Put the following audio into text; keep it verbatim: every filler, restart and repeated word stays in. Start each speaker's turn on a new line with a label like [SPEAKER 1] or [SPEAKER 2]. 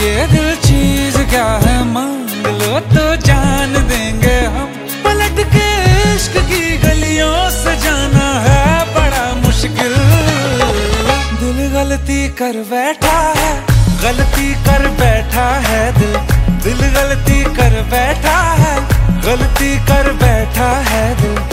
[SPEAKER 1] ये दिल चीज क्या है, मांग लो तो जान देंगे हम। पलट के इश्क की गलियों से जाना है बड़ा मुश्किल। दिल गलती कर बैठा है, गलती कर बैठा है दिल। दिल गलती कर बैठा है, गलती कर बैठा है दिल।